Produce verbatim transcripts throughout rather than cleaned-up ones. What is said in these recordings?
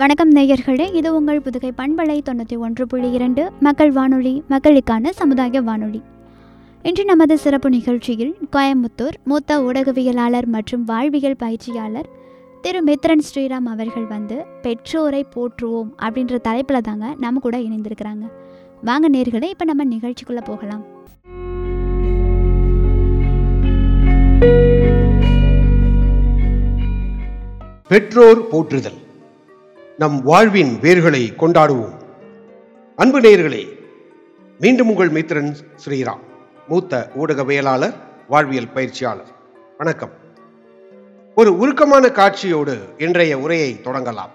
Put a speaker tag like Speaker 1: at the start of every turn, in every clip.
Speaker 1: வணக்கம் நேயர்களே, இது உங்கள் புதுகை பண்பலை தொண்ணூற்றி ஒன்று புள்ளி இரண்டு மக்கள் வானொலி, மக்களுக்கான சமுதாய வானொலி. இன்று நமது சிறப்பு நிகழ்ச்சியில் கோயம்புத்தூர் மூத்த ஊடகவியலாளர் மற்றும் வாழ்வியல் பயிற்சியாளர் திரு மித்ரன் ஸ்ரீராம் அவர்கள் வந்து பெற்றோரை போற்றுவோம் அப்படின்ற தலைப்பில் தாங்க நம்ம கூட இணைந்திருக்கிறாங்க. வாங்க நேயர்களே, இப்போ நம்ம நிகழ்ச்சிக்குள்ளே போகலாம்.
Speaker 2: பெற்றோர் போற்றுதல், நம் வாழ்வின் வேர்களை கொண்டாடுவோம். அன்பு நேயர்களே, மீண்டும் உங்கள் மித்ரன் ஸ்ரீராம், மூத்த ஊடகவியலாளர், வாழ்வியல் பயிற்சியாளர். வணக்கம். ஒரு உருக்கமான காட்சியோடு இன்றைய உரையை தொடங்கலாம்.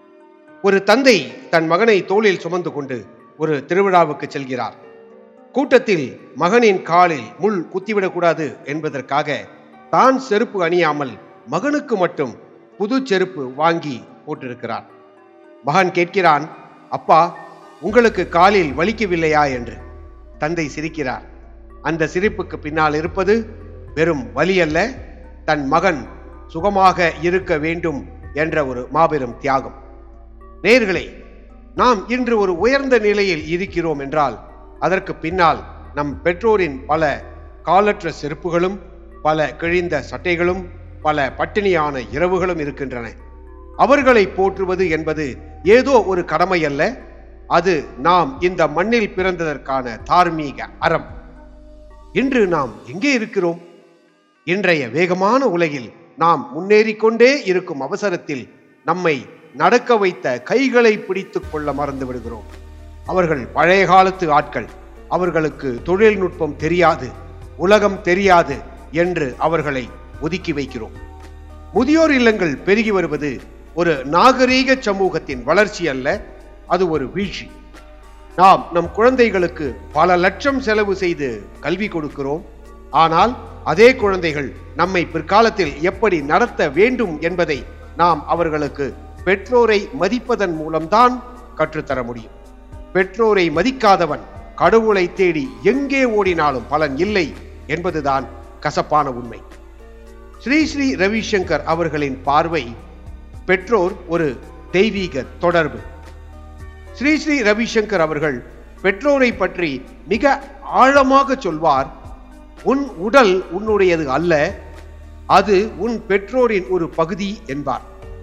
Speaker 2: ஒரு தந்தை தன் மகனை தோளில் சுமந்து கொண்டு ஒரு திருவிழாவுக்கு செல்கிறார். கூட்டத்தில் மகனின் காலில் முள் குத்திவிடக்கூடாது என்பதற்காக தான் செருப்பு அணியாமல் மகனுக்கு மட்டும் புது செருப்பு வாங்கி போட்டிருக்கிறார். மகன் கேட்கிறான், அப்பா, உங்களுக்கு காலில் வலிக்கவில்லையா என்று. தந்தை சிரிக்கிறார். அந்த சிரிப்புக்கு பின்னால் இருப்பது வெறும் வலி அல்ல, தன் மகன் சுகமாக இருக்க வேண்டும் என்ற ஒரு மாபெரும் தியாகம். நேயர்களே, நாம் இன்று ஒரு உயர்ந்த நிலையில் இருக்கிறோம் என்றால் அதற்கு பின்னால் நம் பெற்றோரின் பல காலற்ற செருப்புகளும், பல கிழிந்த சட்டைகளும், பல பட்டினியான இரவுகளும் இருக்கின்றன. அவர்களை போற்றுவது என்பது ஏதோ ஒரு கடமை அல்ல, அது நாம் இந்த மண்ணில் பிறந்ததற்கான தார்மீக அறம். இன்று நாம் எங்கே இருக்கிறோம்? இன்றைய வேகமான உலகில் நாம் முன்னேறிக்கொண்டே இருக்கும் அவசரத்தில் நம்மை நடக்க வைத்த கைகளை பிடித்துக் கொள்ள மறந்து விடுகிறோம். அவர்கள் பழைய காலத்து ஆட்கள், அவர்களுக்கு தொழில்நுட்பம் தெரியாது, உலகம் தெரியாது என்று அவர்களை ஒதுக்கி வைக்கிறோம். முதியோர் இல்லங்கள் பெருகி வருவது ஒரு நாகரீக சமூகத்தின் வளர்ச்சி அல்ல, அது ஒரு வீழ்ச்சி. நாம் நம் குழந்தைகளுக்கு பல லட்சம் செலவு செய்து கல்வி கொடுக்கிறோம். ஆனால் அதே குழந்தைகள் நம்மை பிற்காலத்தில் எப்படி நடத்த வேண்டும் என்பதை நாம் அவர்களுக்கு பெற்றோரை மதிப்பதன் மூலம்தான் கற்றுத்தர முடியும். பெற்றோரை மதிக்காதவன் கடவுளை தேடி எங்கே ஓடினாலும் பலன் இல்லை என்பதுதான் கசப்பான உண்மை. ஸ்ரீ ஸ்ரீ ரவிசங்கர் அவர்களின் பார்வை பெற்றோர் ஒரு தெய்வீக தொடர்பு. ஸ்ரீ ஸ்ரீ ரவிசங்கர் அவர்கள் பெற்றோரை பற்றி மிக ஆழமாக சொல்வார். உன் உடல் உன்னுடையது அல்ல, அது உன் பெற்றோரின் ஒரு பகுதி என்பார்.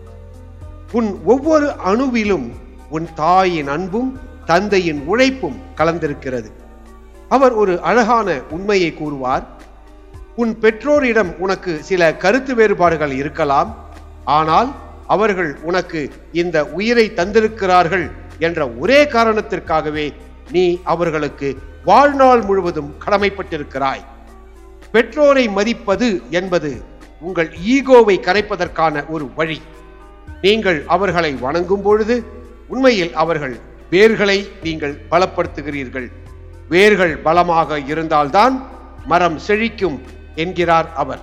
Speaker 2: உன் ஒவ்வொரு அணுவிலும் உன் தாயின் அன்பும் தந்தையின் உழைப்பும் கலந்திருக்கிறது. அவர் ஒரு அழகான உண்மையை கூறுவார். உன் பெற்றோரிடம் உனக்கு சில கருத்து வேறுபாடுகள் இருக்கலாம், ஆனால் அவர்கள் உனக்கு இந்த உயிரை தந்திருக்கிறார்கள் என்ற ஒரே காரணத்திற்காகவே நீ அவர்களுக்கு வாழ்நாள் முழுவதும் கடமைப்பட்டிருக்கிறாய். பெற்றோரை மதிப்பது என்பது உங்கள் ஈகோவை கரைப்பதற்கான ஒரு வழி. நீங்கள் அவர்களை வணங்கும் பொழுது உண்மையில் அவர்கள் வேர்களை நீங்கள் பலப்படுத்துகிறீர்கள். வேர்கள் பலமாக இருந்தால்தான் மரம் செழிக்கும் என்கிறார் அவர்.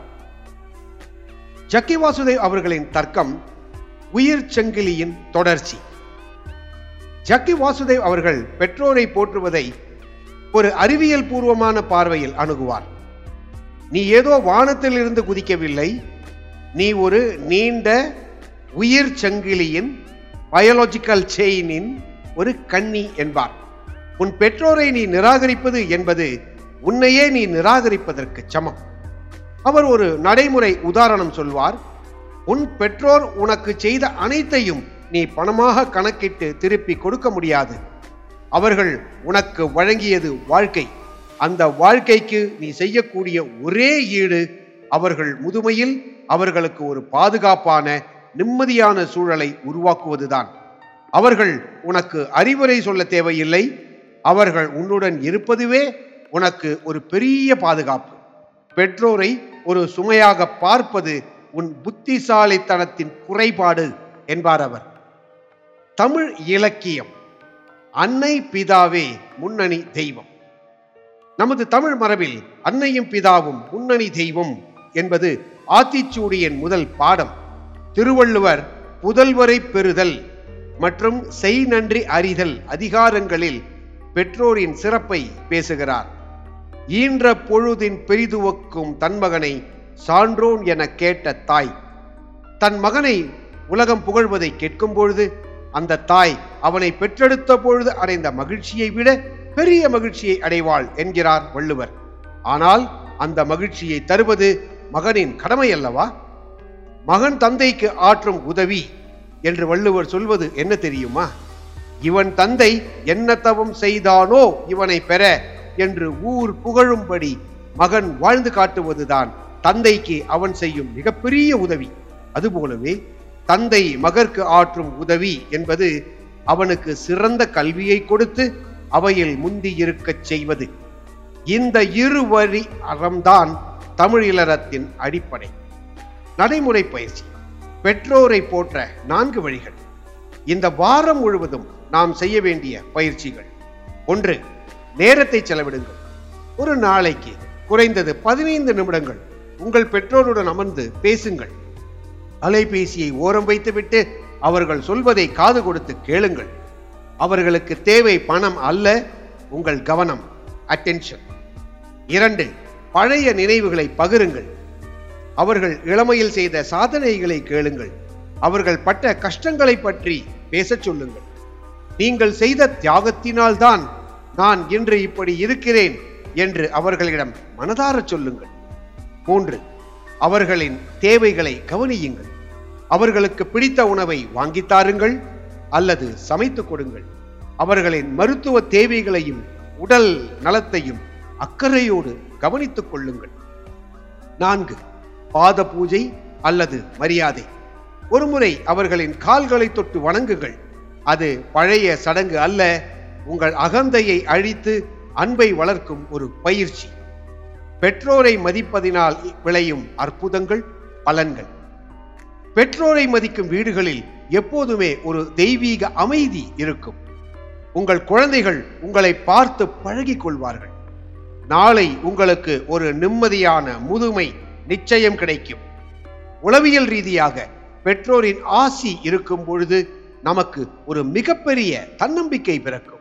Speaker 2: ஜக்கி வாசுதேவ் அவர்களின் தர்க்கம் உயிர் சங்கிலியின் தொடர்ச்சி. ஜக்கி வாசுதேவ் அவர்கள் பெற்றோரை போற்றுவதை ஒரு அறிவியல் பூர்வமான பார்வையில் அணுகுவார். நீ ஏதோ வானத்தில் இருந்து குதிக்கவில்லை, நீ ஒரு நீண்ட உயிர் சங்கிலியின் பயாலஜிக்கல் செயினின் ஒரு கண்ணி என்பார். உன் பெற்றோரை நீ நிராகரிப்பது என்பது உன்னையே நீ நிராகரிப்பதற்கு சமம். அவர் ஒரு நடைமுறை உதாரணம் சொல்வார். உன் பெற்றோர் உனக்கு செய்த அனைத்தையும் நீ பணமாக கணக்கிட்டு திருப்பி கொடுக்க முடியாது. அவர்கள் உனக்கு வழங்கியது வாழ்க்கை. அந்த வாழ்க்கைக்கு நீ செய்யக்கூடிய ஒரே ஈடு அவர்கள் முதுமையில் அவர்களுக்கு ஒரு பாதுகாப்பான நிம்மதியான சூழலை உருவாக்குவதுதான். அவர்கள் உனக்கு அறிவுரை சொல்ல தேவையில்லை, அவர்கள் உன்னுடன் இருப்பதுவே உனக்கு ஒரு பெரிய பாதுகாப்பு. பெற்றோரை ஒரு சுமையாக பார்ப்பது உன் புத்திசாலித்தனத்தின் குறைபாடு என்பார் அவர். தமிழ் இலக்கியம் அன்னை பிதாவே முன்னணி தெய்வம். நமது தமிழ் மரபில் அன்னையும் பிதாவும் முன்னணி தெய்வம் என்பது ஆத்திச்சூடியின் முதல் பாடம். திருவள்ளுவர் புதல்வரை பெறுதல் மற்றும் செய் நன்றி அறிதல் அதிகாரங்களில் பெற்றோரின் சிறப்பை பேசுகிறார். ஈன்ற பொழுதின் பெரிதுவக்கும் தன்மகனை சான்றோன் என கேட்ட தாய் தன் மகனை உலகம் புகழ்வதை கேட்கும் பொழுது அந்த தாய் அவனை பெற்றெடுத்த பொழுது அடைந்த மகிழ்ச்சியை விட பெரிய மகிழ்ச்சியை அடைவாள் என்கிறார் வள்ளுவர். ஆனால் அந்த மகிழ்ச்சியை தருவது மகனின் கடமை அல்லவா? மகன் தந்தைக்கு ஆற்றும் உதவி என்று வள்ளுவர் சொல்வது என்ன தெரியுமா? இவன் தந்தை என்ன தவம் செய்தானோ இவனை பெற என்று ஊர் புகழும்படி மகன் வாழ்ந்து காட்டுவதுதான் தந்தைக்கு அவன் செய்யும் மிகப்பெரிய உதவி. அதுபோலவே தந்தை மகற்கு ஆற்றும் உதவி என்பது அவனுக்கு சிறந்த கல்வியை கொடுத்து அவையில் முந்தி இருக்கச் செய்வது. இந்த இருவரி அறம்தான் தமிழ் இல்லறத்தின் அடிப்படை. நடைமுறை பயிற்சி. பெற்றோரை போற்ற நான்கு வழிகள். இந்த வாரம் முழுவதும் நாம் செய்ய வேண்டிய பயிற்சிகள். ஒன்று, நேரத்தை செலவிடுங்கள். ஒரு நாளைக்கு குறைந்தது பதினைந்து நிமிடங்கள் உங்கள் பெற்றோருடன் அமர்ந்து பேசுங்கள். அலைபேசியை ஓரம் வைத்துவிட்டு அவர்கள் சொல்வதை காது கொடுத்து கேளுங்கள். அவர்களுக்கு தேவை பணம் அல்ல, உங்கள் கவனம், அட்டென்ஷன். இரண்டு, பழைய நினைவுகளை பகிருங்கள். அவர்கள் இளமையில் செய்த சாதனைகளை கேளுங்கள். அவர்கள் பட்ட கஷ்டங்களை பற்றி பேசச் சொல்லுங்கள். நீங்கள் செய்த தியாகத்தினால் தான் நான் இன்று இப்படி இருக்கிறேன் என்று அவர்களிடம் மனதார சொல்லுங்கள். மூன்று, அவர்களின் தேவைகளை கவனியுங்கள். அவர்களுக்கு பிடித்த உணவை வாங்கித் தாருங்கள் அல்லது சமைத்து கொடுங்கள். அவர்களின் மருத்துவ தேவைகளையும் உடல் நலத்தையும் அக்கறையோடு கவனித்துக் கொள்ளுங்கள். நான்கு, பாத பூஜை அல்லது மரியாதை. ஒருமுறை அவர்களின் கால்களை தொட்டு வணங்குங்கள். அது பழைய சடங்கு அல்ல, உங்கள் அகந்தையை அழித்து அன்பை வளர்க்கும் ஒரு பயிற்சி. பெற்றோரை மதிப்பதினால் விளையும் அற்புதங்கள், பலன்கள். பெற்றோரை மதிக்கும் வீடுகளில் எப்போதுமே ஒரு தெய்வீக அமைதி இருக்கும். உங்கள் குழந்தைகள் உங்களை பார்த்து பழகிக் கொள்வார்கள். நாளை உங்களுக்கு ஒரு நிம்மதியான முதுமை நிச்சயம் கிடைக்கும். உளவியல் ரீதியாக பெற்றோரின் ஆசி இருக்கும் பொழுது நமக்கு ஒரு மிகப்பெரிய தன்னம்பிக்கை பிறக்கும்.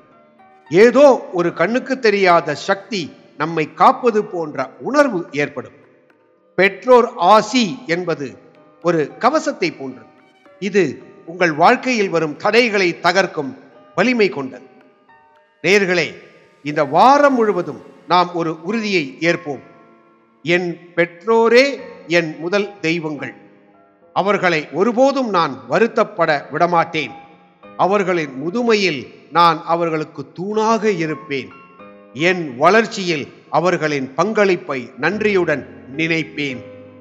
Speaker 2: ஏதோ ஒரு கண்ணுக்கு தெரியாத சக்தி நம்மை காப்பது போன்ற உணர்வு ஏற்படும். பெற்றோர் ஆசி என்பது ஒரு கவசத்தை போன்றது. இது உங்கள் வாழ்க்கையில் வரும் தடைகளை தகர்க்கும் வலிமை கொண்டது. நேயர்களே, இந்த வாரம் முழுவதும் நாம் ஒரு உறுதியை ஏற்போம். என் பெற்றோரே என் முதல் தெய்வங்கள். அவர்களை ஒருபோதும் நான் வருத்தப்பட விடமாட்டேன். அவர்களின் முதுமையில் நான் அவர்களுக்கு தூணாக இருப்பேன். என் வளர்ச்சியில் அவர்களின் பங்களிப்பை நன்றியுடன் நினைப்பேன்.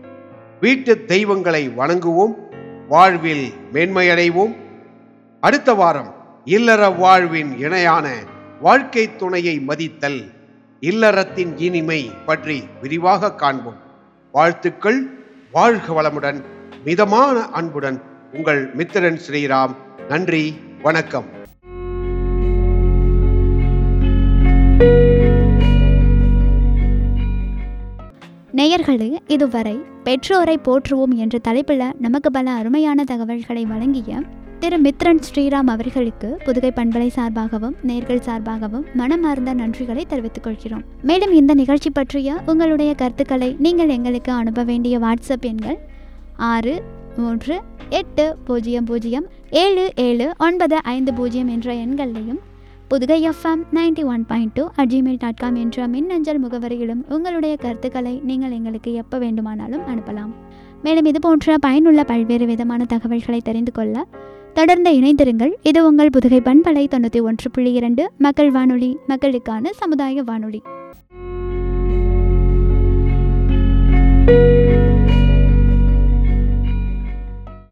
Speaker 2: வீட்டு தெய்வங்களை வணங்குவோம், வாழ்வில் மேன்மையடைவோம். அடுத்த வாரம் இல்லற வாழ்வின் இணையான வாழ்க்கை துணையை மதித்தல், இல்லறத்தின் இனிமை பற்றி விரிவாக காண்போம். வாழ்த்துக்கள். வாழ்க வளமுடன். மிதமான அன்புடன் உங்கள் மித்திரன் ஸ்ரீராம். நன்றி, வணக்கம்.
Speaker 1: நேயர்களே, இதுவரை பெற்றோரை போற்றுவோம் என்ற தலைப்பில் நமக்கு பல அருமையான தகவல்களை வழங்கிய திரு மித்ரன் ஸ்ரீராம் அவர்களுக்கு புதுகை பண்பலை சார்பாகவும் நேர்கள் சார்பாகவும் மனமார்ந்த நன்றிகளை தெரிவித்துக் கொள்கிறோம். மேலும் இந்த நிகழ்ச்சி பற்றிய உங்களுடைய கருத்துக்களை நீங்கள் எங்களுக்கு அனுப்ப வேண்டிய வாட்ஸ்அப் எண்கள் ஆறு மூன்று எட்டு பூஜ்ஜியம் பூஜ்ஜியம் ஏழு ஏழு ஒன்பது ஐந்து பூஜ்ஜியம் என்ற எண்களையும் Pudukai FM ninety one point two at Gmail dot com என்ற மின்னஞ்சல் முகவரியிலும் உங்களுடைய கருத்துக்களை நீங்கள் எங்களுக்கு எப்போ வேண்டுமானாலும் அனுப்பலாம். மேலும் இது போன்ற பயனுள்ள பல்வேறு விதமான தகவல்களை தெரிந்து கொள்ள தொடர்ந்து இணைந்திருங்கள். இது உங்கள் புதுகை பண்பலை தொண்ணூற்றி ஒன்று புள்ளி இரண்டு மக்கள் வானொலி, மக்களுக்கான சமுதாய வானொலி.